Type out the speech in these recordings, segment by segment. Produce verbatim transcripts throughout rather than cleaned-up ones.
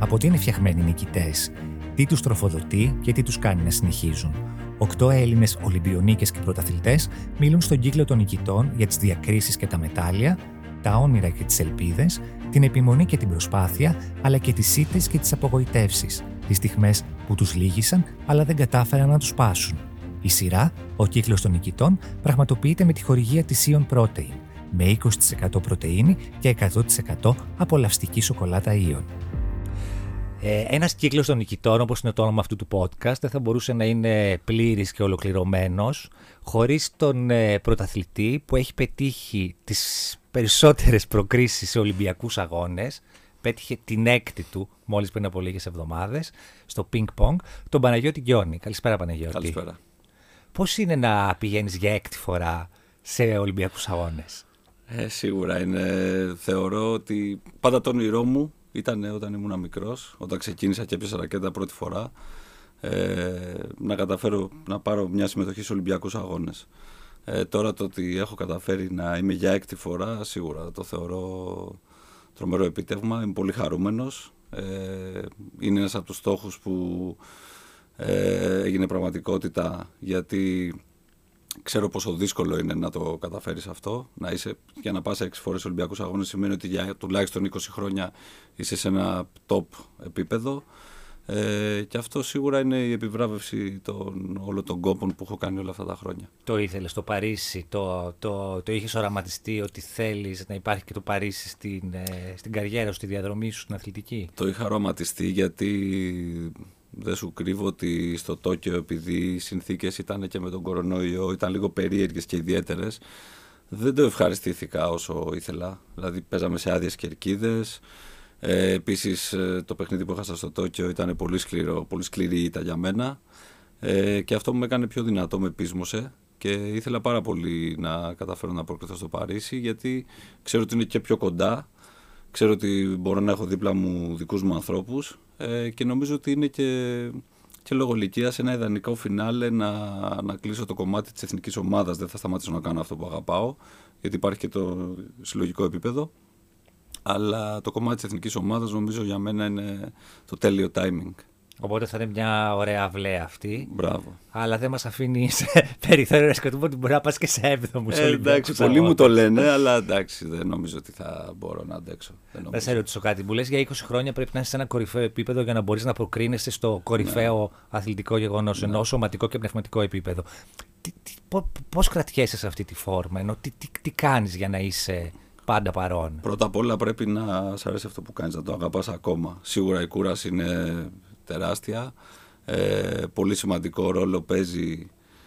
Από τι είναι φτιαγμένοι οι νικητές, τι τους τροφοδοτεί και τι τους κάνει να συνεχίζουν. Οκτώ Έλληνες Ολυμπιονίκες και πρωταθλητές μιλούν στον κύκλο των νικητών για τις διακρίσεις και τα μετάλλια, τα όνειρα και τις ελπίδες, την επιμονή και την προσπάθεια, αλλά και τις ήττες και τις απογοητεύσεις, τις στιγμές που τους λύγησαν αλλά δεν κατάφεραν να τους πάσουν. Η σειρά, ο κύκλος των νικητών, πραγματοποιείται με τη χορηγία της Ion Protein, με είκοσι τοις εκατό πρωτεΐνη και εκατό τοις εκατό απολαυστική σοκολάτα Ion. Ε, ένας κύκλος των νικητών, όπως είναι το όνομα αυτού του podcast, δεν θα μπορούσε να είναι πλήρης και ολοκληρωμένος χωρίς τον ε, πρωταθλητή που έχει πετύχει τις περισσότερες προκρίσεις σε Ολυμπιακούς αγώνες. Πέτυχε την έκτη του μόλις πριν από λίγες εβδομάδες στο ping pong, τον Παναγιώτη Γκιόνη. Καλησπέρα, Παναγιώτη. Καλησπέρα. Πώς είναι να πηγαίνεις για έκτη φορά σε Ολυμπιακούς αγώνες? Ε, σίγουρα είναι. Θεωρώ ότι πάντα το όνειρό μου ήταν όταν ήμουν μικρός, όταν ξεκίνησα και έπιασα ρακέτα πρώτη φορά, ε, να καταφέρω να πάρω μια συμμετοχή σε Ολυμπιακούς αγώνες. Ε, τώρα το ότι έχω καταφέρει να είμαι για έκτη φορά, σίγουρα το θεωρώ τρομερό επίτευγμα. Είμαι πολύ χαρούμενος. Ε, είναι ένας από τους στόχους που ε, έγινε πραγματικότητα, γιατί ξέρω πόσο δύσκολο είναι να το καταφέρεις αυτό. Να είσαι, για να πας έξι φορές Ολυμπιακούς αγώνες σημαίνει ότι για τουλάχιστον είκοσι χρόνια είσαι σε ένα top επίπεδο. Ε, και αυτό σίγουρα είναι η επιβράβευση των όλων των κόπων που έχω κάνει όλα αυτά τα χρόνια. Το ήθελες στο Παρίσι, το, το, το είχες οραματιστεί ότι θέλεις να υπάρχει και το Παρίσι στην, ε, στην καριέρα σου, στη διαδρομή σου, στην αθλητική? Το είχα οραματιστεί, γιατί δεν σου κρύβω ότι στο Τόκιο, επειδή οι συνθήκες ήταν και με τον κορονοϊό, ήταν λίγο περίεργες και ιδιαίτερες, δεν το ευχαριστήθηκα όσο ήθελα. Δηλαδή παίζαμε σε άδειες κερκίδες. Ε, επίσης το παιχνίδι που έχασα στο Τόκιο ήταν πολύ σκληρό, πολύ σκληρή ήττα για μένα, ε, και αυτό μου έκανε πιο δυνατό, με πείσμωσε και ήθελα πάρα πολύ να καταφέρω να προκριθώ στο Παρίσι, γιατί ξέρω ότι είναι και πιο κοντά, ξέρω ότι μπορώ να έχω δίπλα μου δικούς μου ανθρώπους, ε, και νομίζω ότι είναι και, και λόγω ηλικίας ένα ιδανικό φινάλε να, να κλείσω το κομμάτι της εθνικής ομάδας. Δεν θα σταματήσω να κάνω αυτό που αγαπάω, γιατί υπάρχει και το συλλογικό επίπεδο. Αλλά το κομμάτι της εθνικής ομάδας νομίζω για μένα είναι το τέλειο timing. Οπότε θα είναι μια ωραία αυλαία αυτή. Μπράβο. Αλλά δεν μας αφήνει σε περιθώριο να σκοτούμε ότι μπορεί να πας και σε έβδομους ε, εντάξει, πολλοί μου το λένε, αλλά εντάξει, δεν νομίζω ότι θα μπορώ να αντέξω. Δεν θα σε ρωτήσω κάτι. Μου λες για είκοσι χρόνια πρέπει να είσαι σε ένα κορυφαίο επίπεδο για να μπορείς να προκρίνεσαι στο κορυφαίο ναι. αθλητικό γεγονός, ναι. ενώ σωματικό και πνευματικό επίπεδο. Τι, τι, πώς κρατιέσαι σε αυτή τη φόρμα, ενώ τι, τι, τι κάνεις για να είσαι πάντα παρόν? Πρώτα απ' όλα πρέπει να σ' αρέσει αυτό που κάνεις, να το αγαπάς ακόμα. Σίγουρα η κούραση είναι τεράστια. Ε, πολύ σημαντικό ρόλο παίζει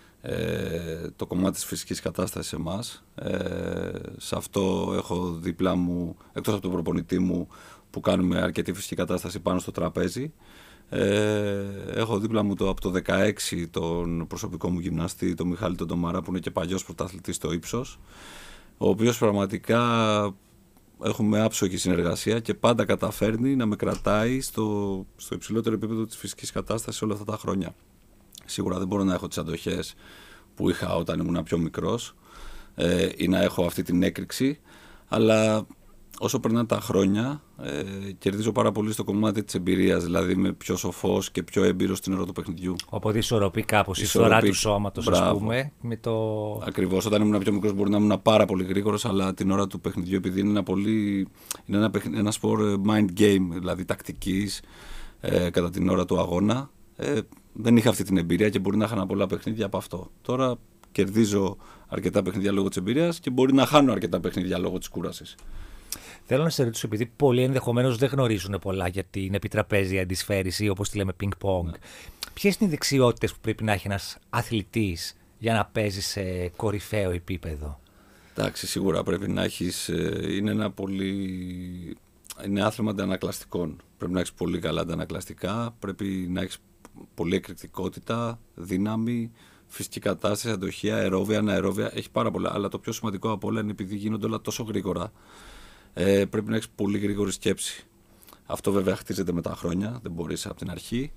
ε, το κομμάτι της φυσικής κατάστασης σε εμάς. Ε, σε αυτό έχω δίπλα μου, εκτός από τον προπονητή μου που κάνουμε αρκετή φυσική κατάσταση πάνω στο τραπέζι, ε, έχω δίπλα μου το, από το δεκαέξι τον προσωπικό μου γυμναστή, τον Μιχάλη τον Ντομαρά, που είναι και παλιός πρωταθλητής στο ύψος, ο οποίος πραγματικά έχουμε άψογη συνεργασία και πάντα καταφέρνει να με κρατάει στο, στο υψηλότερο επίπεδο της φυσικής κατάστασης όλα αυτά τα χρόνια. Σίγουρα δεν μπορώ να έχω τις αντοχές που είχα όταν ήμουν πιο μικρός, ε, ή να έχω αυτή την έκρηξη, αλλά όσο περνάνε τα χρόνια ε, κερδίζω πάρα πολύ στο κομμάτι της εμπειρίας, δηλαδή είμαι πιο σοφός και πιο έμπειρος στην ώρα του παιχνιδιού. Οπότε ισορροπεί κάπως η φθορά του σώματος, ας πούμε. Με το... Ακριβώς, όταν ήμουν πιο μικρός μπορεί να ήμουν πάρα πολύ γρήγορος, αλλά την ώρα του παιχνιδιού, επειδή είναι ένα, πολύ, είναι ένα, ένα σπορ mind game, δηλαδή τακτικής, ε, κατά την ώρα του αγώνα, ε, δεν είχα αυτή την εμπειρία και μπορεί να χάνω πολλά παιχνίδια από αυτό. Τώρα κερδίζω αρκετά παιχνίδια λόγω της εμπειρίας και μπορεί να χάνω αρκετά παιχνίδια λόγω της κούρασης. Θέλω να σε ρωτήσω, επειδή πολλοί ενδεχομένως δεν γνωρίζουν πολλά για την επιτραπέζια αντισφαίριση, όπως τη λέμε ping-pong, ναι. ποιες είναι οι δεξιότητες που πρέπει να έχει ένας αθλητής για να παίζει σε κορυφαίο επίπεδο? Εντάξει, σίγουρα πρέπει να έχεις, είναι ένα πολύ, είναι άθλημα αντανακλαστικών. Πρέπει να έχεις πολύ καλά αντανακλαστικά, πρέπει να έχεις πολλή εκρηκτικότητα, δύναμη, φυσική κατάσταση, αντοχεία, αερόβια, αναερόβια, έχει πάρα πολλά. Αλλά το πιο σημαντικό από όλα είναι, επειδή γίνονται όλα τόσο γρήγορα, Ε, πρέπει να έχεις πολύ γρήγορη σκέψη. Αυτό βέβαια χτίζεται με τα χρόνια, δεν μπορείς από την αρχή,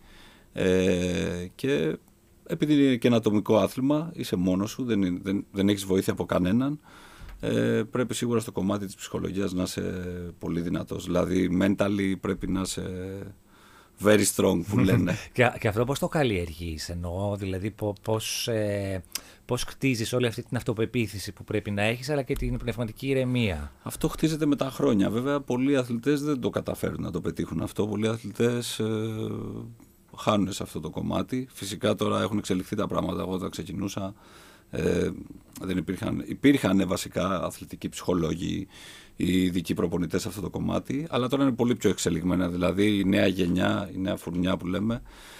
ε, και επειδή είναι και ένα ατομικό άθλημα, είσαι μόνος σου, δεν, δεν, δεν έχεις βοήθεια από κανέναν, ε, πρέπει σίγουρα στο κομμάτι της ψυχολογίας να είσαι πολύ δυνατός. Δηλαδή mentally πρέπει να είσαι very strong που λένε. και, και αυτό πώς το καλλιεργείς, εννοώ, δηλαδή πώς, ε, πώς χτίζεις όλη αυτή την αυτοπεποίθηση που πρέπει να έχεις, αλλά και την πνευματική ηρεμία. Αυτό χτίζεται με τα χρόνια. Βέβαια, πολλοί αθλητές δεν το καταφέρουν να το πετύχουν αυτό. Πολλοί αθλητές ε, χάνουν σε αυτό το κομμάτι. Φυσικά τώρα έχουν εξελιχθεί τα πράγματα. Εγώ όταν ξεκινούσα, ε, δεν υπήρχαν, υπήρχαν βασικά αθλητικοί ψυχολόγοι, οι ειδικοί προπονητές σε αυτό το κομμάτι, αλλά τώρα είναι πολύ πιο εξελιγμένα. Δηλαδή η νέα γενιά, η νέα φουρνιά που λέμε,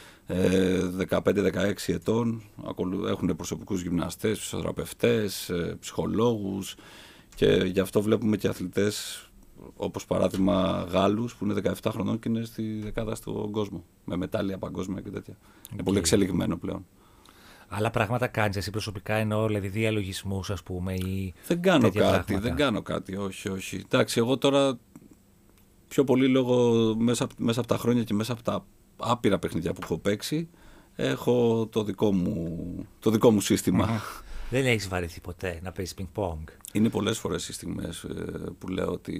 δεκαπέντε δεκαέξι ετών, έχουν προσωπικούς γυμναστές, φυσιοθεραπευτές, ψυχολόγους, και γι' αυτό βλέπουμε και αθλητές όπως παράδειγμα Γάλλους που είναι δεκαεπτά χρονών και είναι στη δεκάδα στον κόσμο, με μετάλλια παγκόσμια και τέτοια. Okay. Είναι πολύ εξελιγμένο πλέον. Άλλα πράγματα κάνεις εσύ προσωπικά, εννοώ, δηλαδή διαλογισμούς, ας πούμε, ή δεν κάνω κάτι, πράγματα. δεν κάνω κάτι, όχι, όχι. Εντάξει, εγώ τώρα πιο πολύ λόγω μέσα, μέσα από τα χρόνια και μέσα από τα άπειρα παιχνίδια που έχω παίξει, έχω το δικό μου, το δικό μου σύστημα. Δεν έχεις βαρεθεί ποτέ να παίζεις πινκ-πονγκ? Είναι πολλές φορές οι στιγμές που λέω ότι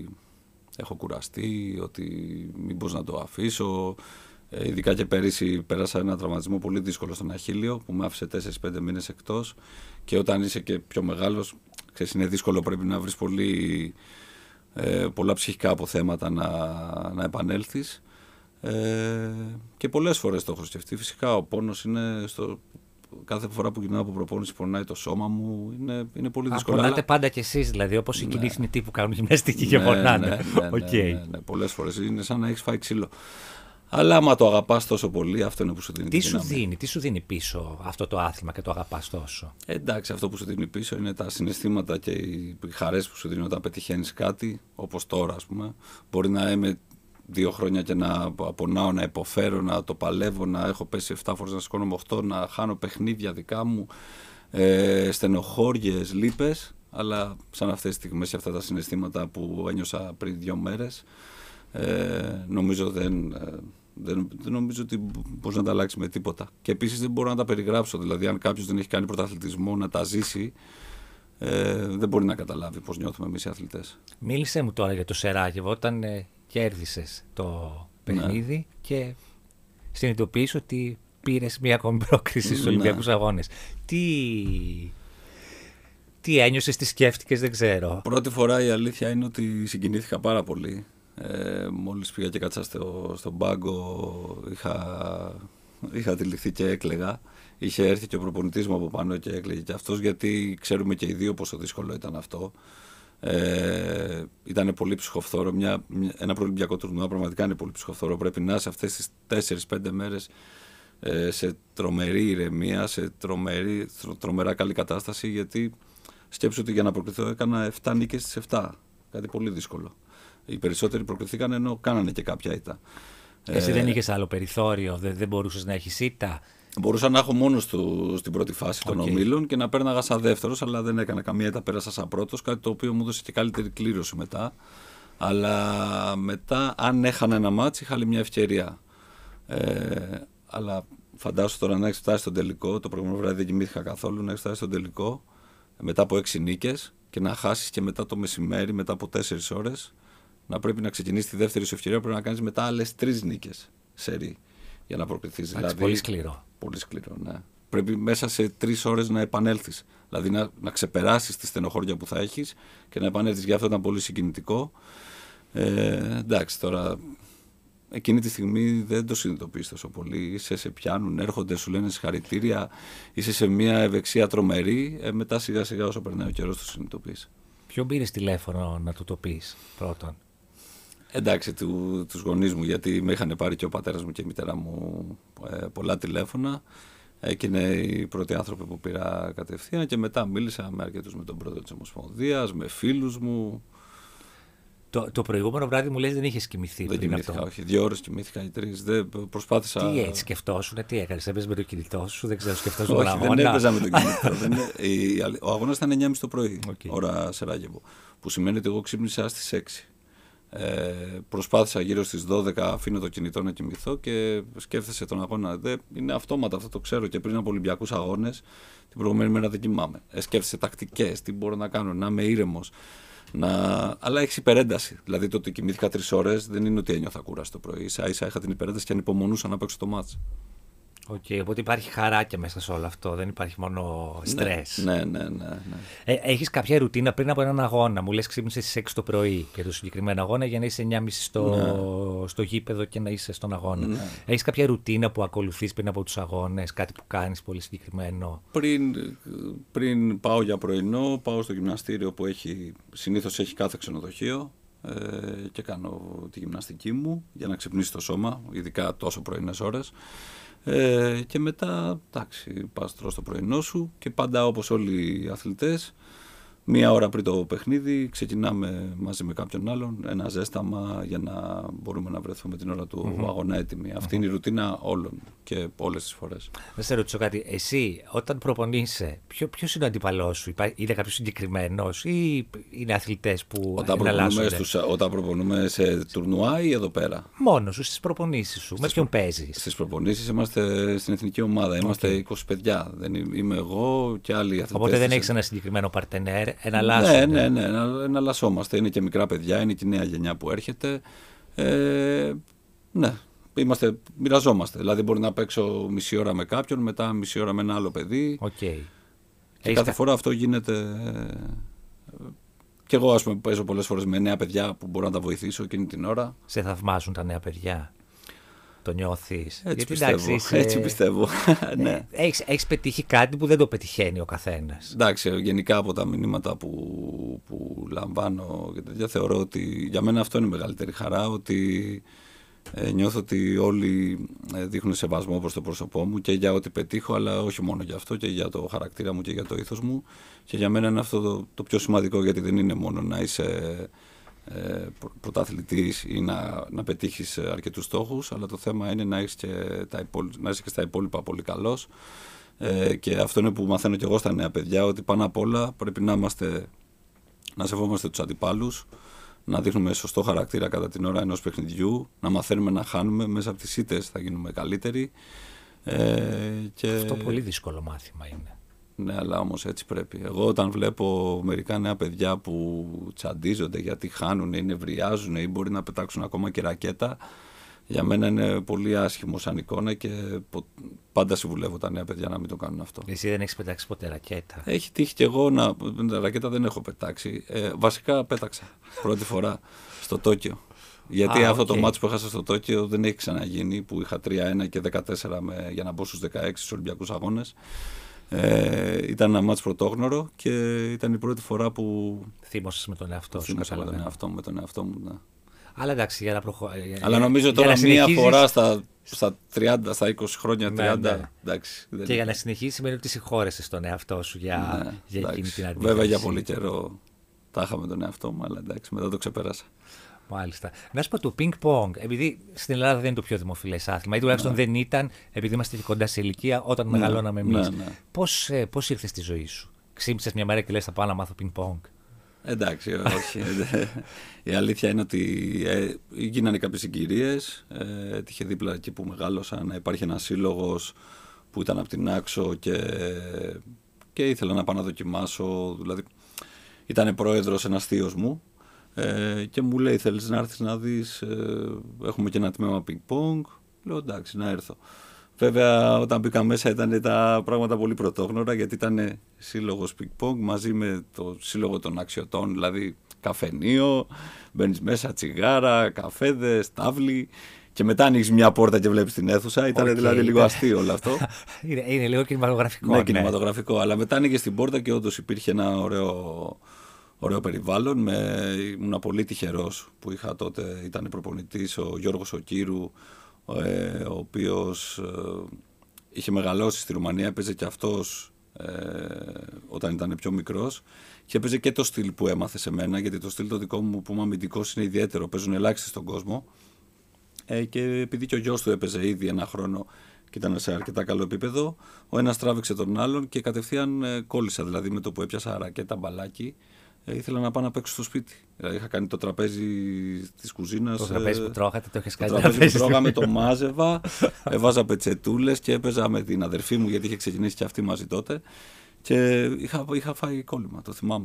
έχω κουραστεί, ότι μήπως να το αφήσω. Ειδικά και πέρυσι πέρασα ένα τραυματισμό πολύ δύσκολο στον Αχίλλειο που με άφησε τέσσερις πέντε μήνες εκτός, και όταν είσαι και πιο μεγάλος, ξέρεις, είναι δύσκολο, πρέπει να βρεις πολύ, ε, πολλά ψυχικά αποθέματα να, να επανέλθεις, ε, και πολλές φορές το έχω σκεφτεί. Φυσικά ο πόνος είναι στο... Κάθε φορά που γυρνάω από προπόνηση πονάει το σώμα μου, είναι, είναι πολύ δύσκολο. Πονάτε αλλά... πάντα κι εσείς, δηλαδή, όπως οι ναι. κοινοί θνητοί που κάνουν γυμναστική και ναι, πονάνε. Ναι, ναι, ναι, okay. ναι, ναι, ναι, πολλές φορές είναι σαν να έχεις φάει ξύλο. Αλλά άμα το αγαπάς τόσο πολύ, αυτό είναι που σου δίνει. Τι σου δίνει, τι σου δίνει πίσω αυτό το άθλημα και το αγαπάς τόσο? Ε, εντάξει, αυτό που σου δίνει πίσω είναι τα συναισθήματα και οι χαρές που σου δίνει όταν πετυχαίνεις κάτι, όπως τώρα, ας πούμε. Μπορεί να είμαι δύο χρόνια και να πονάω, να υποφέρω, να το παλεύω, να έχω πέσει εφτά φορές, να σηκώνομαι οχτώ, να χάνω παιχνίδια δικά μου, ε, στενοχώριες, λύπες, αλλά σαν αυτές τις στιγμές και αυτά τα συναισθήματα που ένιωσα πριν δύο μέρες, ε, νομίζω δεν... Δεν, δεν νομίζω ότι μπορεί να τα αλλάξει με τίποτα. Και επίσης δεν μπορώ να τα περιγράψω. Δηλαδή, αν κάποιος δεν έχει κάνει πρωταθλητισμό να τα ζήσει, ε, δεν μπορεί να καταλάβει πώς νιώθουμε εμείς οι αθλητές. Μίλησέ μου τώρα για το Σεράγεβο, όταν ε, κέρδισες το παιχνίδι, ναι, και συνειδητοποιείς ότι πήρες μία ακόμη πρόκριση στους, ναι, Ολυμπιακούς Αγώνες. Τι, τι ένιωσες, τι σκέφτηκες, δεν ξέρω. Πρώτη φορά η αλήθεια είναι ότι συγκινήθηκα πάρα πολύ. Ε, μόλις πήγα και κάτσα στο, στον πάγκο, είχα, είχα τυλιχθεί και έκλαιγα. Είχε έρθει και ο προπονητής μου από πάνω και έκλαιγε και αυτός, γιατί ξέρουμε και οι δύο πόσο δύσκολο ήταν αυτό. Ε, ήταν πολύ ψυχοφθόρο. Μια, μια, ένα προολυμπιακό τουρνουά πραγματικά είναι πολύ ψυχοφθόρο. Πρέπει να είσαι αυτές τις τέσσερις πέντε μέρες ε, σε τρομερή ηρεμία, σε τρομερή, τρο, τρομερά καλή κατάσταση, γιατί σκέψου ότι για να προκριθώ έκανα επτά νίκες στις επτά. Κάτι πολύ δύσκολο. Οι περισσότεροι προκριθήκαν, ενώ κάνανε και κάποια ήττα. Εσύ ε, δεν είχες άλλο περιθώριο, δεν, δεν μπορούσες να έχεις ήττα? Μπορούσα να έχω μόνος του στην πρώτη φάση okay. των ομίλων και να πέρναγα σαν δεύτερος, αλλά δεν έκανα καμία ήττα, πέρασα σαν πρώτος, κάτι το οποίο μου έδωσε και καλύτερη κλήρωση μετά. Αλλά μετά, αν έχανα ένα μάτς, είχα άλλη μια ευκαιρία. Ε, αλλά φαντάσου τώρα να έχεις φτάσει στον τελικό, το προηγούμενο βράδυ δεν κοιμήθηκα καθόλου, να έχεις φτάσει στον τελικό μετά από έξι νίκες και να χάσεις και μετά το μεσημέρι, μετά από τέσσερις ώρες. Να πρέπει να ξεκινήσει τη δεύτερη σου ευκαιρία, πρέπει να κάνεις μετά άλλες τρεις νίκες σερί για να προκριθείς. Δηλαδή, πολύ σκληρό. Πολύ σκληρό, ναι. Πρέπει μέσα σε τρεις ώρες να επανέλθεις. Δηλαδή να, να ξεπεράσεις τη στενοχώρια που θα έχεις και να επανέλθεις. Γι' αυτό ήταν πολύ συγκινητικό. Ε, εντάξει, τώρα εκείνη τη στιγμή δεν το συνειδητοποιείς τόσο πολύ. Είσαι, σε πιάνουν, έρχονται, σου λένε συγχαρητήρια, είσαι σε μια ευεξία τρομερή. Ε, μετά σιγά σιγά όσο περνάει ο καιρός το συνειδητοποιείς. Ποιον πήρες τηλέφωνο να του το πεις πρώτον? Εντάξει, του, τους γονείς μου, γιατί με είχαν πάρει και ο πατέρας μου και η μητέρα μου ε, πολλά τηλέφωνα. Εκείνοι είναι οι πρώτοι άνθρωποι που πήρα κατευθείαν, και μετά μίλησα με αρκετούς, με τον πρόεδρο της Ομοσπονδίας, με φίλους μου. Το, το προηγούμενο βράδυ μου λες δεν είχες κοιμηθεί? Δεν κοιμήθηκα, αυτό. Όχι. Δύο ώρες κοιμήθηκα ή τρεις. Δεν προσπάθησα. Τι έτσι σκεφτόσουν, τι έκανες? Έπαιζες με το κινητό σου, δεν ξέρω, σκεφτόσουν τον αγώνα? Δεν έπαιζα με το κινητό. δεν, η, ο αγώνας ήταν εννιά και μισή το πρωί, okay. ώρα Σεράγεβο. Που σημαίνει ότι εγώ ξύπνησα στις έξι. Ε, προσπάθησα γύρω στις δώδεκα, αφήνω το κινητό να κοιμηθώ και σκέφτεσαι τον αγώνα. Δεν, είναι αυτόματα, αυτό το ξέρω, και πριν από Ολυμπιακούς Αγώνες την προηγούμενη μέρα δεν κοιμάμαι. Ε, σκέφτεσαι τακτικές, τι μπορώ να κάνω, να είμαι ήρεμος. Να... Αλλά έχει υπερένταση. Δηλαδή το ότι κοιμήθηκα τρεις ώρες δεν είναι ότι ένιωθα κούραση το πρωί. Ίσα ίσα είχα την υπερένταση και ανυπομονούσα να παίξω το μάτς. Οκ, okay, οπότε υπάρχει χαρά και μέσα σε όλο αυτό. Δεν υπάρχει μόνο στρες. Ναι, ναι, ναι. ναι, ναι. Ε, έχεις κάποια ρουτίνα πριν από έναν αγώνα? Μου λες ξύπνησες στις έξι το πρωί για το συγκεκριμένο αγώνα για να είσαι εννιά και μισή στο, ναι. στο γήπεδο και να είσαι στον αγώνα. Ναι. Έχεις κάποια ρουτίνα που ακολουθείς πριν από τους αγώνες, κάτι που κάνεις πολύ συγκεκριμένο? Πριν, πριν πάω για πρωινό, πάω στο γυμναστήριο που έχει, συνήθως έχει κάθε ξενοδοχείο ε, και κάνω τη γυμναστική μου για να ξυπνήσει το σώμα, ειδικά τόσο πρωινές ώρες. Ε, και μετά, εντάξει, πας τρως το πρωινό σου και πάντα όπως όλοι οι αθλητές, μία ώρα πριν το παιχνίδι ξεκινάμε μαζί με κάποιον άλλον ένα ζέσταμα για να μπορούμε να βρεθούμε την ώρα του mm-hmm. αγώνα έτοιμοι. Αυτή mm-hmm. είναι η ρουτίνα όλων και όλες τις φορές. Να σε ρωτήσω κάτι. Εσύ, όταν προπονείσαι, ποιο, ποιος είναι ο αντίπαλός σου? Είναι κάποιος συγκεκριμένος ή είναι αθλητές που όταν προπονούμε, στους, όταν προπονούμε σε τουρνουά ή εδώ πέρα? Μόνο σου, στις προπονήσεις σου. Στις με ποιον προ... παίζεις? Στις προπονήσεις είμαστε στην εθνική ομάδα. Είμαστε okay. είκοσι παιδιά. Δεν είμαι εγώ και άλλοι αθλητές. Οπότε δεν έχεις ένα συγκεκριμένο παρτενέρ. Εναλλάσσονται. Ναι, ναι, ναι, εναλλασσόμαστε. Είναι και μικρά παιδιά, είναι και η νέα γενιά που έρχεται. Ε, ναι, είμαστε, μοιραζόμαστε. Δηλαδή μπορεί να παίξω μισή ώρα με κάποιον, μετά μισή ώρα με ένα άλλο παιδί. Okay. Και Έχεις κάθε κα... φορά αυτό γίνεται. Και εγώ, ας πούμε, παίζω πολλές φορές με νέα παιδιά που μπορώ να τα βοηθήσω εκείνη την ώρα. Σε θαυμάζουν τα νέα παιδιά? Το νιώθεις? Έτσι, γιατί, πιστεύω, εντάξει, είσαι... έτσι πιστεύω. Ναι. Έχεις, έχεις πετύχει κάτι που δεν το πετυχαίνει ο καθένας. Εντάξει, γενικά από τα μηνύματα που, που λαμβάνω και τέτοια, θεωρώ ότι για μένα αυτό είναι η μεγαλύτερη χαρά, ότι ε, νιώθω ότι όλοι ε, δείχνουν σεβασμό προς το πρόσωπό μου και για ό,τι πετύχω, αλλά όχι μόνο για αυτό, και για το χαρακτήρα μου και για το ήθος μου. Και για μένα είναι αυτό το, το πιο σημαντικό, γιατί δεν είναι μόνο να είσαι Ε, πρωταθλητής ή να, να πετύχεις αρκετούς στόχους, αλλά το θέμα είναι να είσαι και, τα υπόλοι, να είσαι και στα υπόλοιπα πολύ καλός, ε, και αυτό είναι που μαθαίνω και εγώ στα νέα παιδιά, ότι πάνω απ' όλα πρέπει να είμαστε, να σεβόμαστε τους αντιπάλους, να δείχνουμε σωστό χαρακτήρα κατά την ώρα ενός παιχνιδιού, να μαθαίνουμε να χάνουμε, μέσα από τις ήττες θα γίνουμε καλύτεροι, ε, και... Αυτό πολύ δύσκολο μάθημα είναι. Ναι, αλλά όμως έτσι πρέπει. Εγώ όταν βλέπω μερικά νέα παιδιά που τσαντίζονται γιατί χάνουν ή νευριάζουν ή μπορεί να πετάξουν ακόμα και ρακέτα, για μένα είναι πολύ άσχημο σαν εικόνα και πάντα συμβουλεύω τα νέα παιδιά να μην το κάνουν αυτό. Εσύ δεν έχεις πετάξει ποτέ ρακέτα? Έχει τύχει και εγώ να. Ρακέτα δεν έχω πετάξει. Ε, βασικά πέταξα πρώτη φορά στο Τόκιο. Γιατί Α, αυτό okay. το μάτσο που έχασα στο Τόκιο δεν έχει ξαναγίνει, που είχα τρία ένα και δεκατέσσερα με, για να μπω στους δεκαέξι στους Ολυμπιακούς Αγώνες. Ε, ήταν ένα μάτς πρωτόγνωρο και ήταν η πρώτη φορά που. Θύμωσες με τον εαυτό σου. Θύμωσα με τον εαυτό μου, με τον εαυτό μου, ναι. Αλλά εντάξει, για να προχωρήσω. Αλλά νομίζω για τώρα μία συνεχίζεις... φορά στα, στα τριάντα, στα είκοσι χρόνια, τριάντα. Ναι, ναι. Εντάξει, δεν και είναι. Για να συνεχίσεις σημαίνει ότι συγχώρεσες τον εαυτό σου για, ναι, για εκείνη την αντίθεση. Βέβαια για πολύ καιρό τα είχα με τον εαυτό μου, αλλά εντάξει, μετά το ξεπέρασα. Μάλιστα. Να σου πω το ping-pong, επειδή στην Ελλάδα δεν είναι το πιο δημοφιλές άθλημα, ή τουλάχιστον ναι. δεν ήταν, επειδή είμαστε και κοντά σε ηλικία, όταν ναι. μεγαλώναμε εμείς. Ναι, ναι. Πώς, πώς ήρθε στη ζωή σου? Ξύπνησες μια μέρα και λες θα πάω να μάθω ping-pong? Εντάξει, όχι. Η αλήθεια είναι ότι ε, γίνανε κάποιες συγκυρίες. Ε, έτυχε δίπλα εκεί που μεγάλωσα να υπάρχει ένας σύλλογος που ήταν από την Άξο και, και ήθελα να πάω να δοκιμάσω. Δηλαδή, ήταν πρόεδρος ένας θείος μου. Ε, και μου λέει θέλεις να έρθεις να δεις, ε, έχουμε και ένα τμήμα ping-pong. Λέω εντάξει να έρθω. Βέβαια όταν μπήκα μέσα ήταν τα πράγματα πολύ πρωτόγνωρα, γιατί ήταν σύλλογος ping-pong μαζί με το σύλλογο των αξιωτών, δηλαδή καφενείο, μπαίνεις μέσα, τσιγάρα, καφέδες, τάβλη και μετά ανοίγεις μια πόρτα και βλέπεις την αίθουσα. Ήταν okay, δηλαδή λίγο αστείο όλο αυτό. είναι, είναι λίγο κινηματογραφικό. Ναι, ναι, κινηματογραφικό, αλλά μετά ανοίγες την πόρτα και όντως υπήρχε ένα ωραίο... Ωραίο περιβάλλον, με, ήμουν πολύ τυχερός που είχα τότε, ήταν προπονητής ο Γιώργος ο Κύρου, ε, ο οποίος ε, είχε μεγαλώσει στη Ρουμανία, έπαιζε και αυτός ε, όταν ήταν πιο μικρός και έπαιζε και το στυλ που έμαθε σε μένα, γιατί το στυλ το δικό μου που είμαι αμυντικός είναι ιδιαίτερο, παίζουν ελάχιστοι στον κόσμο, ε, και επειδή και ο γιος του έπαιζε ήδη ένα χρόνο και ήταν σε αρκετά καλό επίπεδο, ο ένας τράβηξε τον άλλον και κατευθείαν ε, κόλλησα, δηλαδή με το που έπιασα ρακέτα μπαλάκι. Ε, ήθελα να πάω να παίξω στο σπίτι. Δηλαδή, είχα κάνει το τραπέζι της κουζίνας. Το τραπέζι που τρώγατε, το είχες κάνει. Το τραπέζι που τρώγαμε, το μάζευα, έβαζα πετσετούλες και έπαιζα με την αδερφή μου, γιατί είχε ξεκινήσει και αυτή μαζί τότε. Και είχα, είχα φάει κόλλημα, το θυμάμαι. Είχα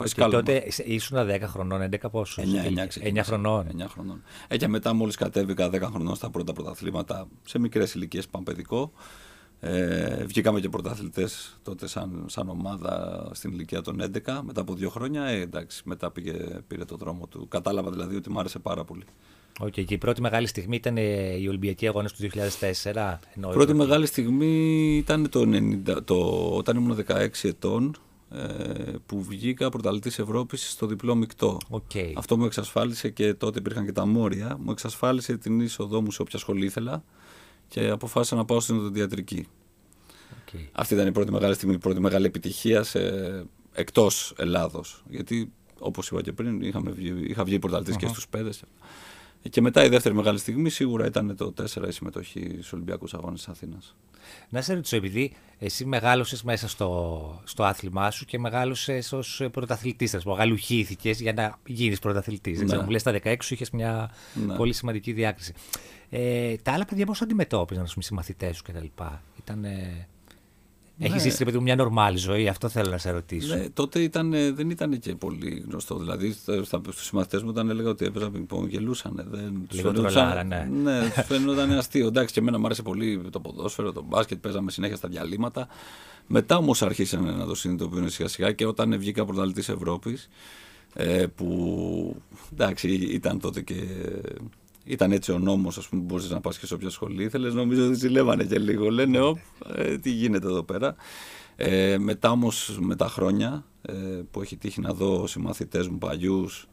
φασικά. Τότε ήσουν δέκα χρονών, έντεκα πόσο? εννιά χρονών. εννιά χρονών. Ε, και μετά, μόλις κατέβηκα δέκα χρονών στα πρώτα πρωταθλήματα, σε μικρές ηλικίες, πανπαιδικό. Ε, βγήκαμε και πρωταθλητές τότε σαν, σαν ομάδα στην ηλικία των έντεκα. Μετά από δύο χρόνια, ε, εντάξει, μετά πήγε, πήρε το δρόμο του. Κατάλαβα δηλαδή ότι μου άρεσε πάρα πολύ. Okay, και η πρώτη μεγάλη στιγμή ήταν οι Ολυμπιακοί Αγώνες του δύο χιλιάδες τέσσερα. Η πρώτη μεγάλη στιγμή ήταν το ενενήντα, το, όταν ήμουν δεκαέξι ετών, ε, που βγήκα πρωταθλητής Ευρώπης στο διπλό μεικτό. Okay. Αυτό μου εξασφάλισε, και τότε υπήρχαν και τα μόρια, μου εξασφάλισε την είσοδό μου σε όποια σχολή ήθελα και αποφάσισα να πάω στην οδοντιατρική. Okay. Αυτή ήταν η πρώτη μεγάλη στιγμή, η πρώτη μεγάλη επιτυχία σε, εκτός Ελλάδος. Γιατί, όπως είπα και πριν, είχαμε βγει, είχα βγει πρωταθλητής uh-huh. και στους πέδες. Και μετά η δεύτερη μεγάλη στιγμή σίγουρα ήταν το τέσσερα, η συμμετοχή στους Ολυμπιακούς Αγώνες της Αθήνας. Να σε ρωτήσω, επειδή εσύ μεγάλωσες μέσα στο, στο άθλημά σου και μεγάλωσες ως πρωταθλητής, ας πούμε, γαλουχήθηκες για να γίνεις πρωταθλητής. Ναι. Μου λες, στα δεκαέξι σου είχες μια ναι. πολύ σημαντική διάκριση. Ε, τα άλλα παιδιά πώς αντιμετώπιζαν, ας πούμε, οι συμμαθητές σου κτλ.? Ήταν. Ναι. Έχει ζήσει παιδί, μια νορμάλη ζωή, αυτό θέλω να σε ρωτήσω. Ναι, τότε ήταν, δεν ήταν και πολύ γνωστό. Δηλαδή, στους συμμαθητές μου, όταν έλεγα ότι έπαιζα πινκ-πονγκ, γελούσαν. Δεν Λίγο τρολάρα, ναι. Ναι, τους φαίνονταν αστείο. Εντάξει, και εμένα μου άρεσε πολύ το ποδόσφαιρο, το μπάσκετ, παίζαμε συνέχεια στα διαλύματα. Μετά όμως άρχισαν να το συνειδητοποιούν σιγά-σιγά, και όταν βγήκα πρωταθλητής Ευρώπης, ε, που εντάξει, ήταν τότε και. Ήταν έτσι ο νόμος, ας πούμε, που μπορείς να πας και σε όποια σχολή ήθελες. Νομίζω ότι ζηλεύανε και λίγο. Λένε, όπ, ε, τι γίνεται εδώ πέρα. Ε, μετά όμως, με τα χρόνια, ε, που έχει τύχει να δω συμμαθητές μου παλιούς,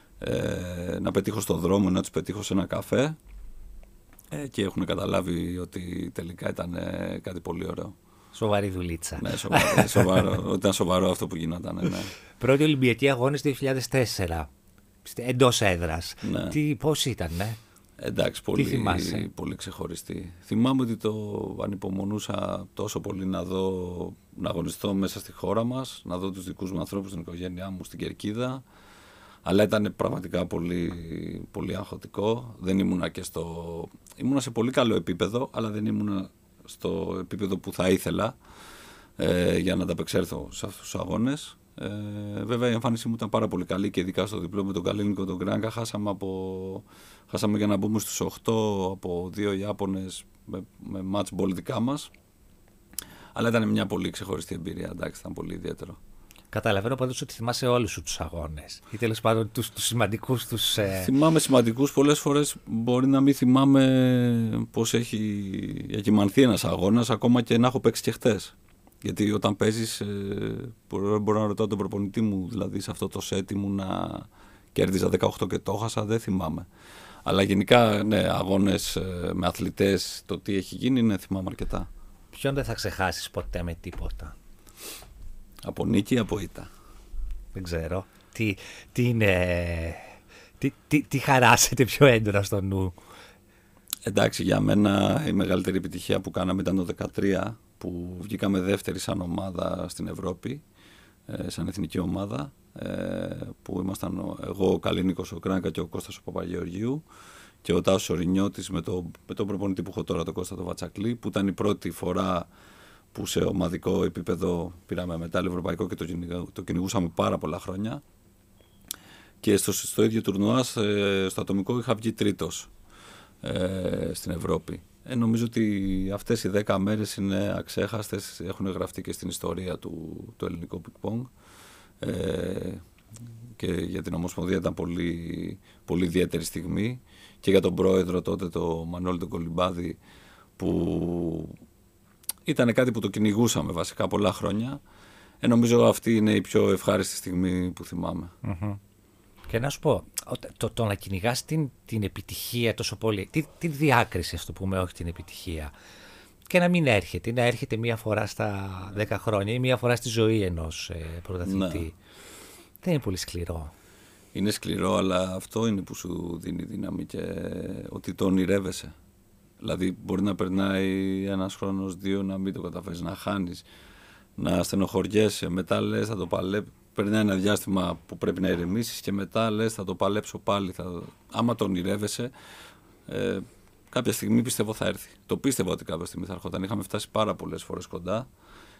ε, να πετύχω στον δρόμο, να τους πετύχω σε ένα καφέ, ε, και έχουν καταλάβει ότι τελικά ήταν ε, κάτι πολύ ωραίο. Σοβαρή δουλίτσα. Ναι, σοβαρό, σοβαρό, ήταν σοβαρό αυτό που γινόταν. Ναι. Πρώτη Ολυμπιακή Αγώνες δύο χιλιάδες τέσσερα. Εντός έδρας. Ναι. Τι, πώς ήταν, ναι. Εντάξει, πολύ, πολύ ξεχωριστή. Θυμάμαι ότι το ανυπομονούσα τόσο πολύ να δω, να αγωνιστώ μέσα στη χώρα μας, να δω τους δικούς μου ανθρώπους, την οικογένειά μου στην Κερκίδα. Αλλά ήταν πραγματικά πολύ, πολύ αγχωτικό. Δεν ήμουνα και στο. Ήμουνα σε πολύ καλό επίπεδο, αλλά δεν ήμουνα στο επίπεδο που θα ήθελα ε, για να ανταπεξέλθω σε αυτούς τους αγώνες. Ε, βέβαια η εμφάνισή μου ήταν πάρα πολύ καλή, και ειδικά στο διπλό με τον Καλίνικο τον Γκράγκα χάσαμε, από... χάσαμε για να μπούμε στους οκτώ από δύο Ιάπωνες με, με match ball δικά μας, αλλά ήταν μια πολύ ξεχωριστή εμπειρία. Εντάξει, ήταν πολύ ιδιαίτερο. Καταλαβαίνω πάντως ότι θυμάσαι όλους σου τους αγώνες ή τέλος πάντων τους, τους σημαντικούς τους. Ε... Θυμάμαι σημαντικούς, πολλές φορές μπορεί να μην θυμάμαι πώς έχει εκυμανθεί ένας αγώνας, ακόμα και να έχω παίξει και χτες. Γιατί όταν παίζεις, ε, μπορώ, μπορώ να ρωτάω τον προπονητή μου, δηλαδή σε αυτό το σετ μου να κέρδιζα δεκαοκτώ και το έχασα, δεν θυμάμαι. Αλλά γενικά, ναι, αγώνες ε, με αθλητές, το τι έχει γίνει, ναι, θυμάμαι αρκετά. Ποιον δεν θα ξεχάσεις ποτέ με τίποτα? Από νίκη ή από ήττα? Δεν ξέρω. Τι, τι είναι... Τι, τι, τι χαράσετε πιο έντονα στο νου? Εντάξει, για μένα η μεγαλύτερη επιτυχία που κάναμε ήταν το δεκατρία, που βγήκαμε δεύτερη σαν ομάδα στην Ευρώπη, σαν εθνική ομάδα, που ήμασταν εγώ, ο Καλίνικος, ο Κράγκα και ο Κώστας ο Παπαγεωργίου, και ο Τάσος ο Ρινιώτης με, το, με τον προπονητή που έχω τώρα, τον Κώστα τον Βατσακλή, που ήταν η πρώτη φορά που σε ομαδικό επίπεδο πήραμε μετάλλιο ευρωπαϊκό και το, το κυνηγούσαμε πάρα πολλά χρόνια. Και στο, στο ίδιο τουρνουά, στο ατομικό, είχα βγει τρίτος ε, στην Ευρώπη. Ε, νομίζω ότι αυτές οι δέκα μέρες είναι αξέχαστες, έχουν γραφτεί και στην ιστορία του, του ελληνικού πινκ-πονγκ. Ε, και για την Ομοσπονδία ήταν πολύ, πολύ ιδιαίτερη στιγμή, και για τον πρόεδρο τότε, το Μανώλη τον Κολυμπάδη, που ήταν κάτι που το κυνηγούσαμε βασικά πολλά χρόνια. Ε, νομίζω αυτή είναι η πιο ευχάριστη στιγμή που θυμάμαι. Mm-hmm. Και να σου πω, το, το να κυνηγάς την, την επιτυχία τόσο πολύ, τη, τη διάκριση, ας το πούμε, όχι την επιτυχία, και να μην έρχεται, να έρχεται μία φορά στα δέκα χρόνια ή μία φορά στη ζωή ενός ε, πρωταθλητή, ναι, δεν είναι πολύ σκληρό? Είναι σκληρό, αλλά αυτό είναι που σου δίνει δύναμη, και ότι το ονειρεύεσαι. Δηλαδή μπορεί να περνάει ένας χρόνος, δύο, να μην το καταφέρεις, να χάνεις, να στενοχωριέσαι, μετά λες θα το παλέψω. Περνάει ένα διάστημα που πρέπει να ηρεμήσεις και μετά λες θα το παλέψω πάλι. Θα... Άμα το ονειρεύεσαι, ε, κάποια στιγμή πιστεύω θα έρθει. Το πίστευα ότι κάποια στιγμή θα έρχονταν. Είχαμε φτάσει πάρα πολλές φορές κοντά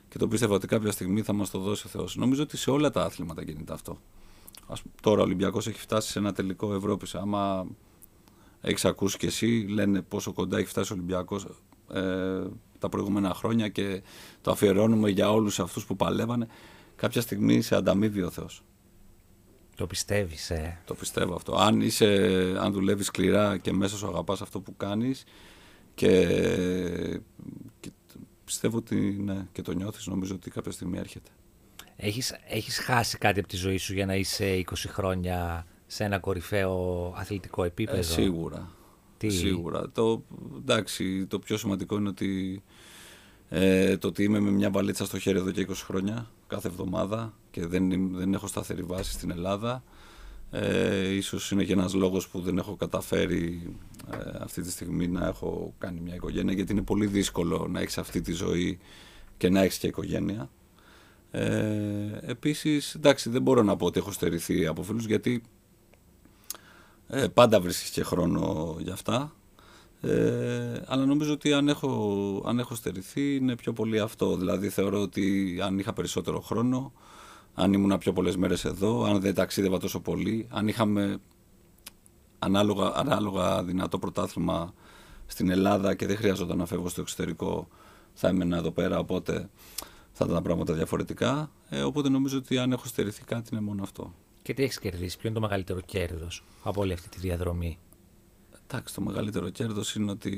και το πίστευα ότι κάποια στιγμή θα μας το δώσει ο Θεός. Νομίζω ότι σε όλα τα άθληματα γίνεται αυτό. Ας, τώρα ο Ολυμπιακός έχει φτάσει σε ένα τελικό Ευρώπης. Άμα έχεις ακούσει κι εσύ, λένε πόσο κοντά έχει φτάσει ο Ολυμπιακός ε, τα προηγούμενα χρόνια και το αφιερώνουμε για όλους αυτούς που παλεύανε. Κάποια στιγμή σε ανταμείβει ο Θεός. Το πιστεύεις, ε. Το πιστεύω αυτό. Αν, είσαι, αν δουλεύεις σκληρά και μέσα σου αγαπάς αυτό που κάνεις και, και πιστεύω ότι ναι, και το νιώθεις, νομίζω ότι κάποια στιγμή έρχεται. Έχεις, έχεις χάσει κάτι από τη ζωή σου για να είσαι είκοσι χρόνια σε ένα κορυφαίο αθλητικό επίπεδο? Ε, σίγουρα. Τι? Σίγουρα. Το, εντάξει, το πιο σημαντικό είναι ότι, ε, το ότι είμαι με μια βαλίτσα στο χέρι εδώ και είκοσι χρόνια, κάθε εβδομάδα, και δεν, δεν έχω σταθερή βάση στην Ελλάδα. Ε, ίσως είναι και ένας λόγος που δεν έχω καταφέρει ε, αυτή τη στιγμή να έχω κάνει μια οικογένεια, γιατί είναι πολύ δύσκολο να έχεις αυτή τη ζωή και να έχεις και οικογένεια. Ε, επίσης, εντάξει, δεν μπορώ να πω ότι έχω στερηθεί από φίλους, γιατί ε, πάντα βρίσκεις και χρόνο για αυτά. Ε, αλλά νομίζω ότι αν έχω, αν έχω στερηθεί είναι πιο πολύ αυτό. Δηλαδή θεωρώ ότι αν είχα περισσότερο χρόνο, αν ήμουν πιο πολλές μέρες εδώ, αν δεν ταξίδευα τόσο πολύ, αν είχαμε ανάλογα, ανάλογα δυνατό πρωτάθλημα στην Ελλάδα και δεν χρειαζόταν να φεύγω στο εξωτερικό, θα έμενα εδώ πέρα, οπότε θα ήταν τα πράγματα διαφορετικά. Ε, οπότε νομίζω ότι αν έχω στερηθεί κάτι είναι μόνο αυτό. Και τι έχεις κερδίσει, ποιο είναι το μεγαλύτερο κέρδος από όλη αυτή τη διαδρομή? Εντάξει, το μεγαλύτερο κέρδος είναι ότι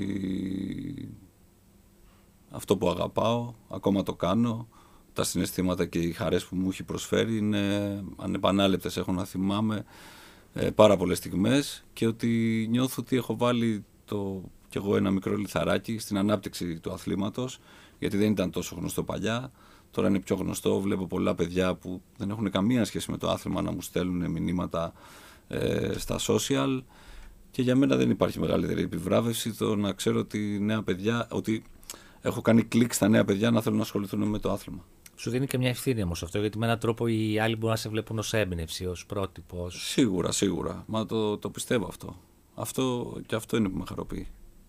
αυτό που αγαπάω, ακόμα το κάνω. Τα συναισθήματα και οι χαρές που μου έχει προσφέρει είναι ανεπανάληπτες, έχω να θυμάμαι ε, πάρα πολλές στιγμές, και ότι νιώθω ότι έχω βάλει το, κι εγώ ένα μικρό λιθαράκι στην ανάπτυξη του αθλήματος, γιατί δεν ήταν τόσο γνωστό παλιά. Τώρα είναι πιο γνωστό, βλέπω πολλά παιδιά που δεν έχουν καμία σχέση με το άθλημα να μου στέλνουν μηνύματα ε, στα social, και για μένα δεν υπάρχει μεγαλύτερη επιβράβευση το να ξέρω ότι νέα παιδιά, ότι έχω κάνει κλικ στα νέα παιδιά να θέλουν να ασχοληθούν με το άθλημα. Σου δίνει και μια ευθύνη όμως αυτό, γιατί με έναν τρόπο οι άλλοι μπορούν να σε βλέπουν ως έμπνευση, ως πρότυπο. Ως... Σίγουρα, σίγουρα. Μα το, το πιστεύω αυτό. αυτό. Και αυτό είναι που με χαροποιεί.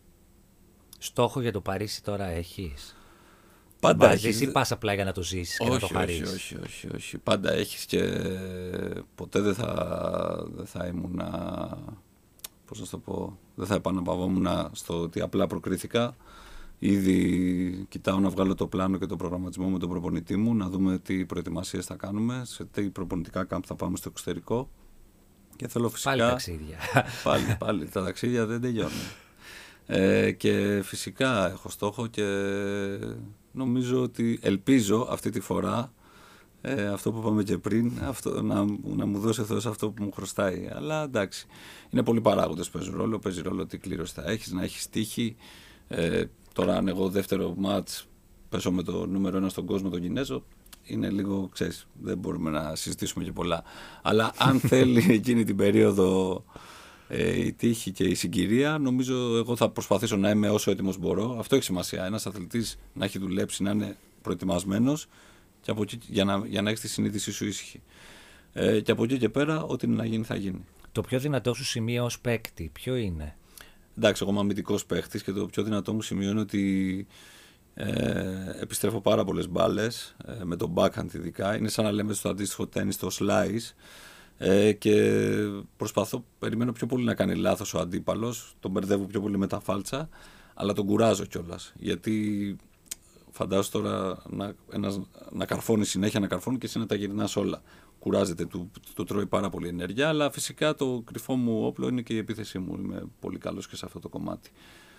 Στόχο για το Παρίσι τώρα έχεις? Πάντα Βάζεις έχεις... ή πας απλά για να το ζήσεις και όχι, να το χαρίσεις? όχι, όχι, όχι, όχι. Πάντα έχεις, και ποτέ δεν θα, δεν θα ήμουν, πώς να το πω, δεν θα επαναπαυόμουν στο ότι απλά προκρίθηκα. Ήδη κοιτάω να βγάλω το πλάνο και το προγραμματισμό με τον προπονητή μου, να δούμε τι προετοιμασίες θα κάνουμε, σε τι προπονητικά κάμπ θα πάμε στο εξωτερικό. Και θέλω φυσικά... Πάλι ταξίδια. Πάλι, πάλι, τα ταξίδια δεν τελειώνουν. Ε, και φυσικά έχω στόχο και νομίζω ότι ελπίζω αυτή τη φορά ε, αυτό που είπαμε και πριν, αυτό, να, να μου δώσει ο Θεός αυτό που μου χρωστάει. Αλλά εντάξει, είναι πολλοί παράγοντες που παίζουν ρόλο. Παίζει ρόλο τι κλήρωση θα έχεις, να έχεις τύχη. Ε, τώρα αν εγώ δεύτερο μάτς πέσω με το νούμερο ένα στον κόσμο, τον Κινέζο, είναι λίγο, ξέρεις, δεν μπορούμε να συζητήσουμε και πολλά. Αλλά αν θέλει εκείνη την περίοδο ε, η τύχη και η συγκυρία, νομίζω εγώ θα προσπαθήσω να είμαι όσο έτοιμος μπορώ. Αυτό έχει σημασία. Ένας αθλητής να έχει δουλέψει, να είναι προετοιμασμένος, και από εκεί, για, να, για να έχει τη συνείδησή σου ήσυχη. Ε, και από εκεί και πέρα, ό,τι να γίνει θα γίνει. Το πιο δυνατό σου σημείο ως παίκτη, ποιο είναι? Εντάξει, εγώ είμαι αμυντικός παίχτης και το πιο δυνατό μου σημείο είναι ότι ε, επιστρέφω πάρα πολλές μπάλες, ε, με το backhand ειδικά. Είναι σαν να λέμε στο αντίστοιχο τένις το slice, ε, και προσπαθώ, περιμένω πιο πολύ να κάνει λάθος ο αντίπαλος, τον μπερδεύω πιο πολύ με τα φάλτσα, αλλά τον κουράζω κιόλας. Γιατί φαντάζομαι τώρα να, ένας, να καρφώνει συνέχεια, να καρφώνει και εσύ να τα γυρνάς όλα. Κουράζεται, του, του τρώει πάρα πολύ ενέργεια, αλλά φυσικά το κρυφό μου όπλο είναι και η επίθεσή μου. Είμαι πολύ καλός και σε αυτό το κομμάτι.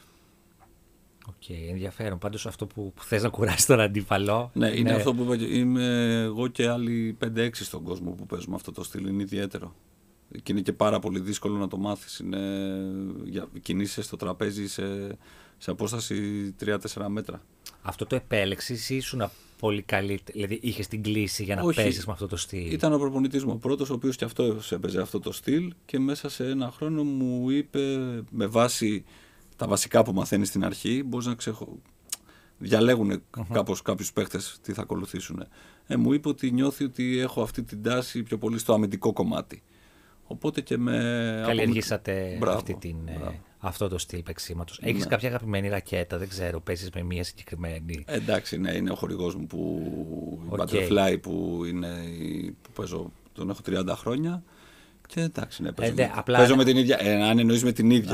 Οκ, okay, ενδιαφέρον. Πάντως αυτό που, που θες να κουράσεις τον αντίπαλο. Ναι, είναι, είναι αυτό που είπα. Είμαι εγώ και άλλοι πέντε έξι στον κόσμο που παίζουμε αυτό το στυλ. Είναι ιδιαίτερο. Και είναι και πάρα πολύ δύσκολο να το μάθεις. Είναι, για, κινείσαι στο τραπέζι σε, σε απόσταση τρία τέσσερα μέτρα. Αυτό το επέλεξες ή ήσουν πολύ καλή, δηλαδή είχες την κλίση για να Όχι, παίζεις με αυτό το στυλ? Ήταν ο προπονητής μου ο πρώτος, ο οποίος και αυτό έπαιζε αυτό το στυλ, και μέσα σε ένα χρόνο μου είπε, με βάση τα βασικά που μαθαίνεις στην αρχή, μπορείς να ξεχω... διαλέγουν uh-huh. κάπως κάποιους παίχτες τι θα ακολουθήσουν. Ε, μου είπε ότι νιώθει ότι έχω αυτή την τάση πιο πολύ στο αμυντικό κομμάτι. Οπότε και με... Καλλιεργήσατε μπράβο, αυτή την, μπράβο. αυτό το στυλ παίξήματος. Έχεις Ναι. κάποια αγαπημένη ρακέτα, δεν ξέρω, παίζεις με μία συγκεκριμένη? Ε, εντάξει, ναι, είναι ο χορηγός μου που. Οκ. Η Butterfly που, είναι, η- που παίζω, τον έχω τριάντα χρόνια. Και εντάξει, ναι, παίζω, Ε, ναι, με, απλά- παίζω με την ίδια. Ε, αν εννοείς με την ίδια.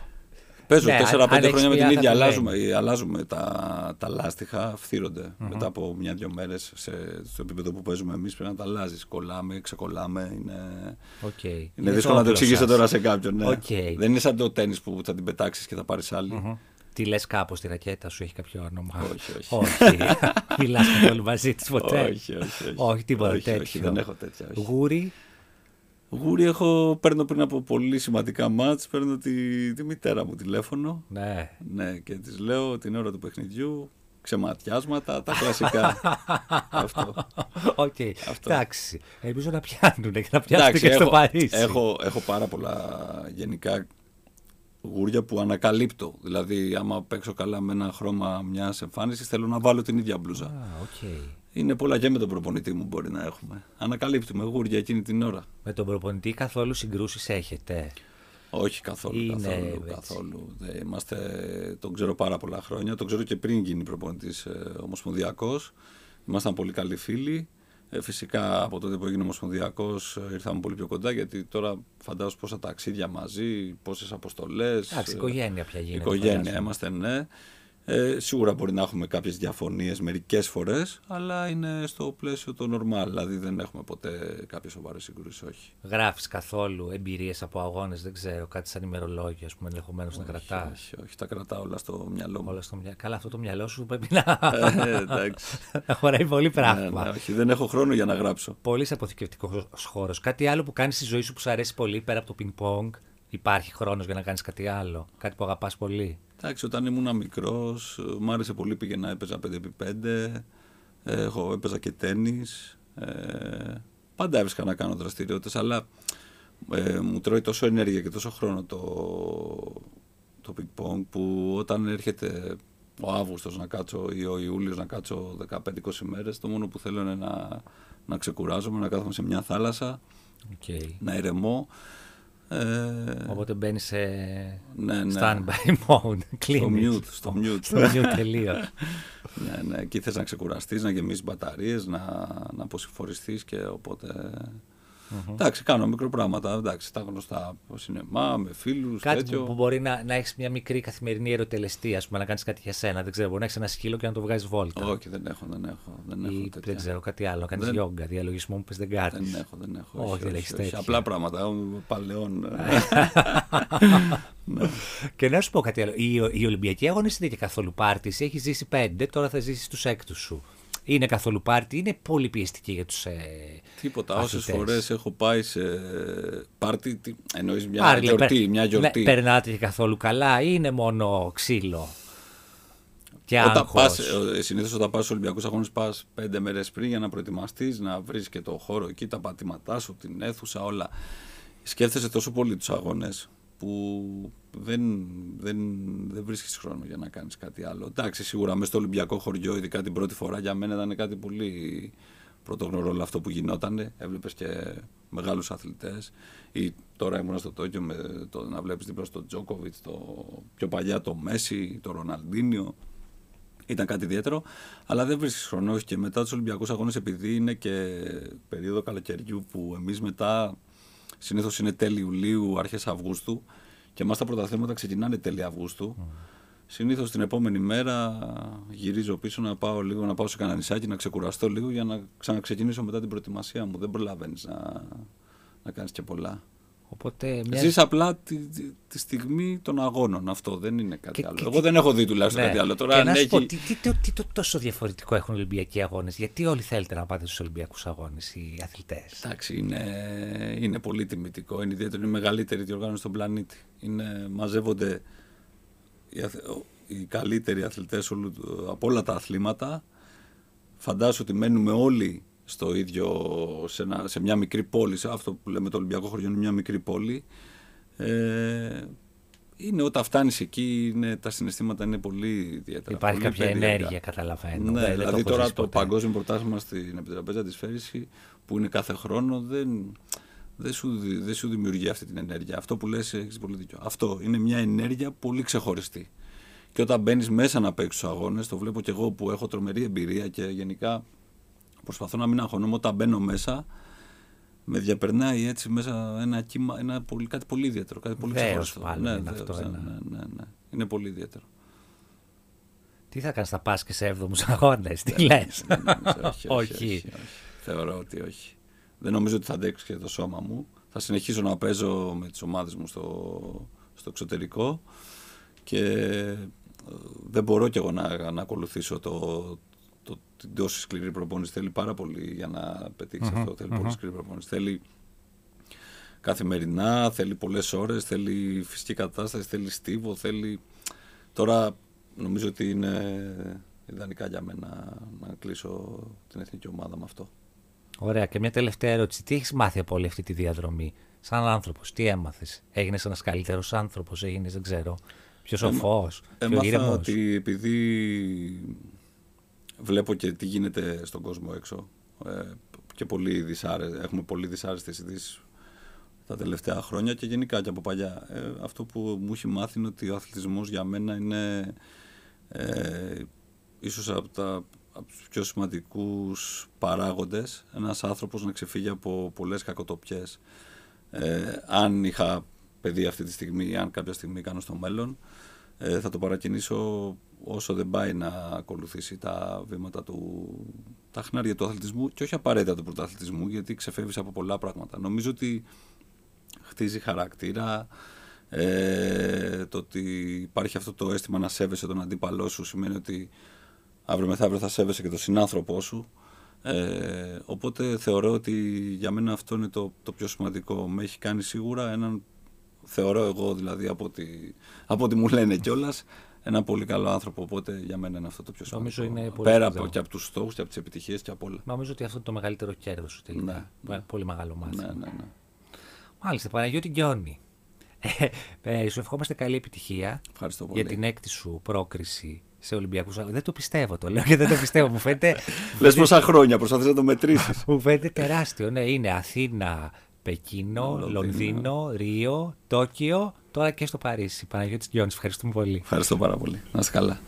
Παίζω Ναι, αν- τέσσερα πέντε αν χρόνια με έχεις την μια ίδια. αγαπημένη. Αλλάζουμε, αλλάζουμε τα, τα λάστιχα, φθύρονται. Μετά από μια-δυο μέρες στο επίπεδο που παίζουμε εμείς πρέπει να τα αλλάζεις. Κολλάμε, ξεκολλάμε. Είναι, Okay. είναι, Είναι δύσκολο να το όπλο εξηγήσω σας. τώρα σε κάποιον. Ναι. Okay. Δεν είναι σαν το τένις που θα την πετάξεις και θα πάρεις άλλη. Mm-hmm. Τι λες κάπως τη ρακέτα σου, έχει κάποιο όνομα? Όχι, όχι. όχι. Μιλάς καθόλου μαζί της ποτέ? όχι, όχι, όχι. Όχι, τίποτα όχι, τέτοιο. όχι, δεν έχω τέτοια. Όχι. Γούρι. Γούρι έχω, παίρνω πριν από πολύ σημαντικά μάτς, παίρνω τη, τη μητέρα μου τηλέφωνο. Ναι. Ναι, και της λέω την ώρα του παιχνιδιού, ξεματιάσματα, τα κλασικά. Αυτό. Οκ. Αυτό. Εντάξει. Ελπίζω να πιάνουν και να πιάσουν Εντάξει, και στο έχω, Παρίσι. έχω, έχω πάρα πολλά γενικά γούρια που ανακαλύπτω. Δηλαδή, άμα παίξω καλά με ένα χρώμα μιας εμφάνισης, θέλω να βάλω την ίδια μπλούζα. Α, οκ. Είναι πολλά και με τον προπονητή μου μπορεί να έχουμε. Ανακαλύπτουμε γούρια εκείνη την ώρα. Με τον προπονητή καθόλου συγκρούσεις έχετε? Όχι καθόλου, Είναι καθόλου, έτσι. καθόλου. Δεν είμαστε, τον ξέρω πάρα πολλά χρόνια. Τον ξέρω και πριν γίνει προπονητής ε, ομοσπονδιακός. Ήμασταν πολύ καλοί φίλοι. Ε, φυσικά από τότε που έγινε ομοσπονδιακός ε, ήρθαμε πολύ πιο κοντά, γιατί τώρα φαντάζομαι πόσα ταξίδια μαζί, πόσες αποστολές. Εντάξει, οικογένεια πια γίνεται. Οικογένεια φαντάζομαι. είμαστε, ναι. Ε, σίγουρα μπορεί να έχουμε κάποιες διαφωνίες μερικές φορές, αλλά είναι στο πλαίσιο το normal. Δηλαδή δεν έχουμε ποτέ κάποιες σοβαρές συγκρούσεις, όχι. Γράφεις καθόλου εμπειρίες από αγώνες, δεν ξέρω, κάτι σαν ημερολόγιο, ας πούμε, ενδεχομένως να κρατάς? Όχι, όχι, τα κρατάω όλα στο μυαλό μου. Όλα στο μυαλό. Καλά, αυτό το μυαλό σου πρέπει να, Ε, εντάξει. να χωράει πολύ πράγμα. Ναι, ναι, όχι, δεν έχω χρόνο για να γράψω. Πολύ αποθηκευτικός χώρος. Κάτι άλλο που κάνεις στη ζωή σου που σου αρέσει πολύ πέρα από το ping-pong? Υπάρχει χρόνος για να κάνεις κάτι άλλο? Κάτι που αγαπάς πολύ? Εντάξει, όταν ήμουν μικρός, μ' άρεσε πολύ, πήγαινα, έπαιζα πέντε επί πέντε, έχω, έπαιζα και τένις. Ε, πάντα έβρισκα να κάνω δραστηριότητες, αλλά ε, μου τρώει τόσο ενέργεια και τόσο χρόνο το, το ping-pong, που όταν έρχεται ο Αύγουστος να κάτσω ή ο Ιούλιος να κάτσω δεκαπέντε είκοσι μέρες, το μόνο που θέλω είναι να, να ξεκουράζομαι, να κάθομαι σε μια θάλασσα, Okay. να ηρεμώ. Ε, Οπότε μπαίνεις σε ναι, ναι. stand-by mode. Κλείνεις. mute, στο mute. Στο mute τελείως. Ναι, ναι, εκεί θες να ξεκουραστείς, να γεμίσεις μπαταρίες, να, να αποσυμφοριστείς, και οπότε... Mm-hmm. Εντάξει, κάνω μικροπράγματα, εντάξει, τα γνωστά, σινεμά, με φίλους, Κάτι τέτοιο. που, που μπορεί να, να έχεις μια μικρή καθημερινή ερωτελεστία, ας πούμε, να κάνεις κάτι για σένα. Δεν ξέρω, μπορεί να έχεις ένα σκύλο και να το βγάζεις βόλτα. Όχι, δεν έχω, δεν έχω. Δεν, έχω Ή, τέτοια. δεν ξέρω, κάτι άλλο. Να κάνεις Δεν- γιόγκα, διαλογισμό που πες δεν κάνεις. Δεν έχω, δεν έχω. Όχι, δεν έχεις τέτοια. Απλά πράγματα, παλαιών. Και να σου πω κάτι άλλο. Οι, οι Ολυμπιακοί αγώνες είναι και καθόλου πάρτι. Εσύ έχεις ζήσει πέντε, τώρα θα ζήσεις τους έκτους σου. Είναι καθόλου πάρτι, είναι πολύ πιεστική για τους. Ε, Τίποτα. αθλητές. Όσες φορές έχω πάει σε πάρτι, τι- εννοείς μια Πάρτι, λέει, γιορτή, περ- μια γιορτή. Ναι, περνάτε και καθόλου καλά ή είναι μόνο ξύλο και Όταν άγχος? πας, ε, συνήθως όταν πας στους Ολυμπιακούς Αγώνες πας πέντε μέρες πριν για να προετοιμαστείς, να βρεις και το χώρο εκεί, τα πατήματά σου, την αίθουσα, όλα. Σκέφτεσαι τόσο πολύ τους αγώνες που δεν, δεν, δεν βρίσκεις χρόνο για να κάνεις κάτι άλλο. Εντάξει, σίγουρα μέσα στο Ολυμπιακό χωριό, ειδικά την πρώτη φορά, για μένα ήταν κάτι πολύ πρωτόγνωρο όλο αυτό που γινότανε. Έβλεπες και μεγάλους αθλητές. Ή τώρα ήμουν στο Τόκιο με το, να βλέπεις δίπλα στο Τζόκοβιτς, το, πιο παλιά το Μέση, το Ροναλντίνιο. Ήταν κάτι ιδιαίτερο, αλλά δεν βρίσκεις χρόνο. Όχι, και μετά τους Ολυμπιακούς Αγώνες, επειδή είναι και περίοδο καλοκαιριού που εμείς μετά συνήθως είναι τέλη Ιουλίου, αρχές Αυγούστου, και εμάς τα πρωταθλήματα ξεκινάνε τέλη Αυγούστου. Mm. Συνήθως την επόμενη μέρα γυρίζω πίσω να πάω λίγο, να πάω σε κανένα νησάκι, να ξεκουραστώ λίγο για να ξαναξεκινήσω μετά την προετοιμασία μου. Δεν προλαβαίνεις να, να κάνεις και πολλά. Οπότε μια... Ζεις απλά τη, τη, τη στιγμή των αγώνων. Αυτό δεν είναι κάτι Και- άλλο. και Εγώ τι- δεν έχω δει τουλάχιστον Ναι. κάτι άλλο. Τώρα, και αν να σου έχει... πω, τι, τι, τι, τι το τόσο διαφορετικό έχουν οι Ολυμπιακοί αγώνες? Γιατί όλοι θέλετε να πάτε στους Ολυμπιακούς αγώνες οι αθλητές? Εντάξει, είναι, είναι πολύ τιμητικό. Είναι ιδιαίτερο, είναι η μεγαλύτερη διοργάνωση στον πλανήτη. Είναι, μαζεύονται οι, αθ, οι καλύτεροι αθλητές όλου, από όλα τα αθλήματα. Φαντάσου ότι μένουμε όλοι στο ίδιο, σε, ένα, σε μια μικρή πόλη. Σε αυτό που λέμε το Ολυμπιακό χωριό είναι μια μικρή πόλη. Ε, είναι όταν φτάνεις εκεί, είναι, τα συναισθήματα είναι πολύ ιδιαίτερα. Υπάρχει πολύ κάποια περίεργα. ενέργεια, καταλαβαίνω. Ναι, δεν, δηλαδή δεν το τώρα έχω το ποτέ. παγκόσμιο πρωτάθλημα στην Επιτραπέζα της Φέρηση, που είναι κάθε χρόνο, δεν, δεν σου, δεν σου δημιουργεί αυτή την ενέργεια. Αυτό που λες, έχεις πολύ δίκιο. Αυτό είναι μια ενέργεια πολύ ξεχωριστή. Και όταν μπαίνεις μέσα να παίξεις τους αγώνες, το βλέπω και εγώ που έχω τρομερή εμπειρία και γενικά προσπαθώ να μην αγχώνομαι, όταν μπαίνω μέσα, με διαπερνάει έτσι μέσα ένα κύμα, ένα πολύ, κάτι πολύ ιδιαίτερο, κάτι πολύ ξεχωριστό. Ναι, είναι αυτό, ναι, ναι, ναι, ναι. Είναι πολύ ιδιαίτερο. Τι θα κάνεις, θα πας και σε έβδομους αγώνες, τι λες? Όχι. Θεωρώ ότι όχι. Δεν νομίζω ότι θα αντέξει και το σώμα μου. Θα συνεχίσω να παίζω με τις ομάδες μου στο, στο εξωτερικό και δεν μπορώ κι εγώ να, να ακολουθήσω το, το, την τόση σκληρή προπόνηση. Θέλει πάρα πολύ για να πετύχει mm-hmm, αυτό. Θέλει mm-hmm. πολύ σκληρή προπόνηση. Θέλει καθημερινά, θέλει πολλές ώρες, θέλει φυσική κατάσταση, θέλει στίβο, θέλει... Τώρα νομίζω ότι είναι ιδανικά για μένα να κλείσω την εθνική ομάδα με αυτό. Ωραία. Και μια τελευταία ερώτηση. Τι έχεις μάθει από όλη αυτή τη διαδρομή, σαν άνθρωπος, τι έμαθες? Έγινες ένας καλύτερος άνθρωπος, έγινες, δεν ξέρω, πιο σοφός, Έμα, πιο ήρεμος? Έμαθα ότι επειδή βλέπω και τι γίνεται στον κόσμο έξω ε, και πολύ δυσάρε, έχουμε πολύ δυσάρεστες ειδήσεις τα τελευταία χρόνια και γενικά και από παλιά. Ε, αυτό που μου έχει μάθει είναι ότι ο αθλητισμός για μένα είναι ε, ίσως από τα από τους πιο σημαντικούς παράγοντες, ένας άνθρωπος να ξεφύγει από πολλές κακοτοπιές. Ε, αν είχα παιδί αυτή τη στιγμή ή αν κάποια στιγμή κάνω στο μέλλον, ε, θα το παρακινήσω όσο δεν πάει να ακολουθήσει τα βήματα του, τα χνάρια του αθλητισμού και όχι απαραίτητα του πρωταθλητισμού, γιατί ξεφεύγεις από πολλά πράγματα. Νομίζω ότι χτίζει χαρακτήρα, ε, το ότι υπάρχει αυτό το αίσθημα να σέβεσαι τον αντίπαλό σου σημαίνει ότι αύριο μεθαύριο θα σέβεσαι και τον συνάνθρωπό σου. Ε, οπότε θεωρώ ότι για μένα αυτό είναι το, το πιο σημαντικό. Με έχει κάνει σίγουρα έναν, θεωρώ εγώ δηλαδή από ό,τι, από ό,τι μου λένε κιόλας, έναν πολύ καλό άνθρωπο. Οπότε για μένα είναι αυτό το πιο σημαντικό. Είναι πολύ Πέρα από, και από τους στόχους και από τις επιτυχίες και από όλα. Νομίζω ότι αυτό είναι το μεγαλύτερο κέρδος σου τελικά. Ναι, πολύ μεγάλο μάθημα. Ναι, ναι, ναι. Μάλιστα, Παναγιώτη Γκιόνη. Ε, σου ευχόμαστε καλή επιτυχία για την έκτη σου πρόκριση σε Ολυμπιακούς Αγώνες. Δεν το πιστεύω, το λέω και δεν το πιστεύω. Μου φαίνεται. Λες πόσα χρόνια προσπαθείς να το μετρήσεις. Μου φαίνεται τεράστιο. Ναι, είναι Αθήνα, Πεκίνο, Λονδίνο, Λονδίνο, Ρίο, Τόκιο, τώρα και στο Παρίσι. Παναγιώτης Γκιόνης, ευχαριστούμε πολύ. Ευχαριστώ πάρα πολύ. Να είσαι καλά.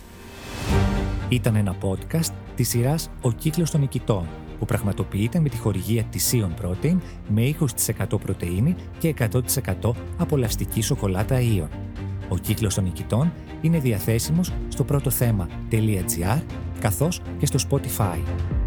Ήταν ένα podcast της σειράς «Ο κύκλος των νικητών», που πραγματοποιείται με τη χορηγία της Ion Protein με είκοσι τοις εκατό πρωτεΐνη και εκατό τοις εκατό απολαυστική σοκολάτα Ion. Ο κύκλος των νικητών είναι διαθέσιμος στο πρώτο θέμα.gr καθώς και στο Spotify.